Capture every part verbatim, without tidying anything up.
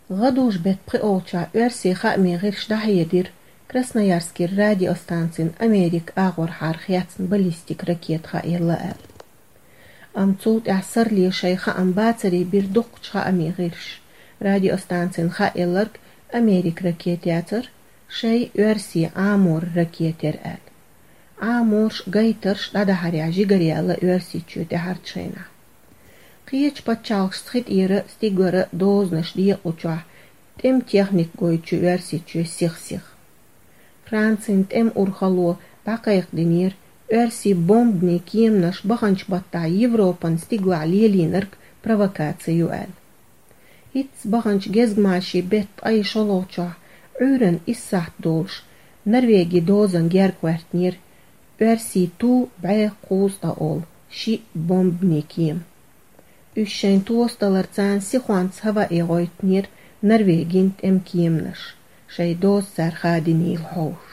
غدوش بيت بقولشا ارسي خامي غير شدحيدير Красноярский радиостанцин Америк агор хархиатсн баллистик ракет ха يلا ال ام تصوت اعصر لي شيخة ام باتري بيردوق شخا امي غيرش радиостанцин ха يلرك أمريك ركيتياتر شي ارسي عامور ركيتر ال عامورش غيترش دادا هاريا جيغري الله ارسي تشو تهارت شينا قيش باتشالش سخيت إيرا ستيغورا دوزنش دي قوچوح تم تيخنيك غوي تشو ارسي تشو سيخ سيخ فرانسين تم أورخالو باقيق دينير ارسي بومبني كيمنش بخنش بطا يوروبان ستيغو عليلي نرك بروفوكاتسيو ال إتس بخنش جزماشي بيت أي شلوچوح عورن إساحت دولش نرويجي دوزن جيركوارتنير ارسي تو بعي قوستا أول شي بومبني كيم Üşşen tuostalarcan sihwants hava egoitnir Norvegint em kiemnash. Shay dos sar khadinil hosh.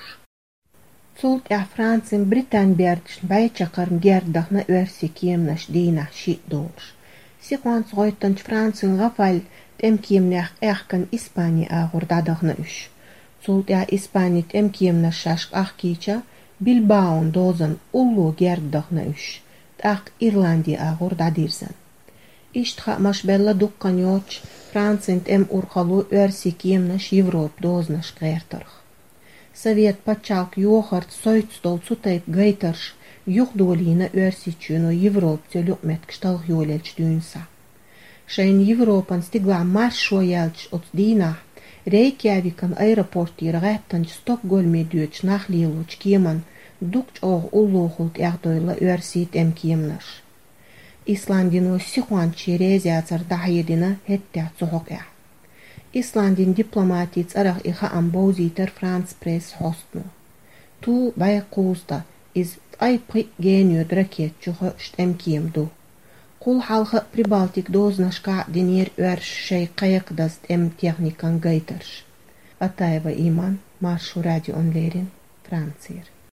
Zult ja Franzen Britann berdschen beichakern gerdachna örsi kiemnash dina shi dolsh. Sihwants goitanch Franzen rafal em kiemnach erkan Ispani agor dadachna üsh. Zult ja Ispanit em kiemnash shashk achkicha Bilbaon dozan ullu gerdachna üsh. Ach Irlandi agor dadirsan. Иштха машбелла дуккан йоч Францинт эм урхалу örsi kiemnash Европ дознаш гэртарх. Совет пачалк йохарт сойцтол цутайп гайтарш юхдолина örsi чуно Европ тёлюк меткштал йолелч дюнса. Шейн Европан стигла маршо ялч от дина Рейкявикан аэропортир гэттанч Стокгольме дюч нахлилуч киеман дукч ог уллохулт ягдойла örsit эм kiemnash. İslandino sihwanchi reziatsar dahiyedina hette tsohok ya. İslandin diplomatit araq iha amboziter Frans press hostno. Tu bay qusta iz ay pri genio draket chuho shtem kiemdu. Qul halqa Pribaltik doznashka dinir örsh shay qayaqdast em technikan gaytarsh. Atayva iman marshu radio onlerin Fransir.